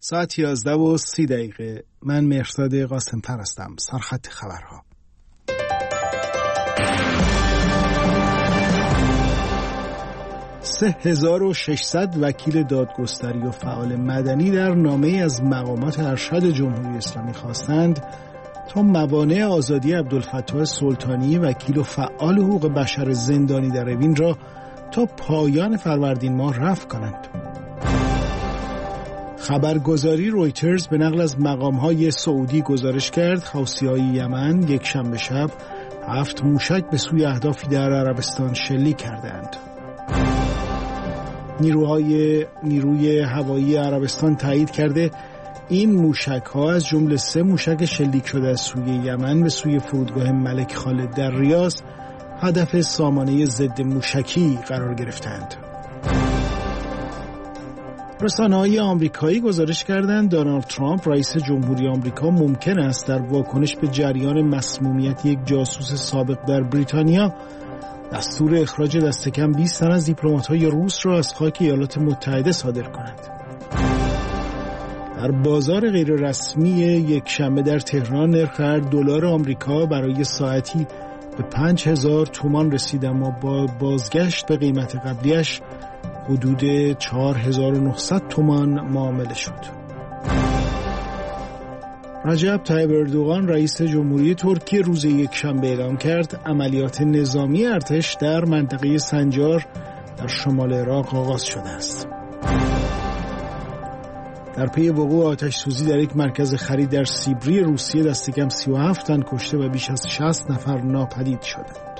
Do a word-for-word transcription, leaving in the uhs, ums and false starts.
ساعت یازده و سی دقیقه. من مهرزاد قاسم‌فر هستم. سرخط خبرها. سه هزار و ششصد وکیل دادگستری و فعال مدنی در نامه از مقامات ارشد جمهوری اسلامی خواستند تا موانع آزادی عبدالفتاح سلطانی وکیل و فعال حقوق بشر زندانی در اوین را تا پایان فروردین ماه رفع کنند. خبرگزاری رویترز به نقل از مقام‌های سعودی گزارش کرد حوثی‌های یمن یک شنبه شب هفت موشک به سوی اهدافی در عربستان شلیک کردند. نیروهای نیروی هوایی عربستان تایید کرده این موشک‌ها از جمله سه موشک شلیک شده از سوی یمن به سوی فرودگاه ملک خالد در ریاض هدف سامانه ضد موشکی قرار گرفتند. رسانه‌های آمریکایی گزارش کردند دونالد ترامپ رئیس جمهوری آمریکا ممکن است در واکنش به جریان مسمومیت یک جاسوس سابق در بریتانیا دستور اخراج دست کم بیست تن از دیپلمات‌های روس را از خاک ایالات متحده صادر کند. در بازار غیررسمی یک شنبه در تهران نرخ هر دلار آمریکا برای ساعتی به پنج هزار تومان رسید، اما با بازگشت به قیمت قبلیش حدود چهار هزار و نهصد تومان معامله شد. رجب طیب اردوغان رئیس جمهوری ترکیه روز یک شنبه اعلام کرد عملیات نظامی ارتش در منطقه سنجار در شمال عراق آغاز شده است. در پی وقوع آتش سوزی در یک مرکز خرید در سیبری روسیه دست کم سی و هفت تن کشته و بیش از شصت نفر ناپدید شدند.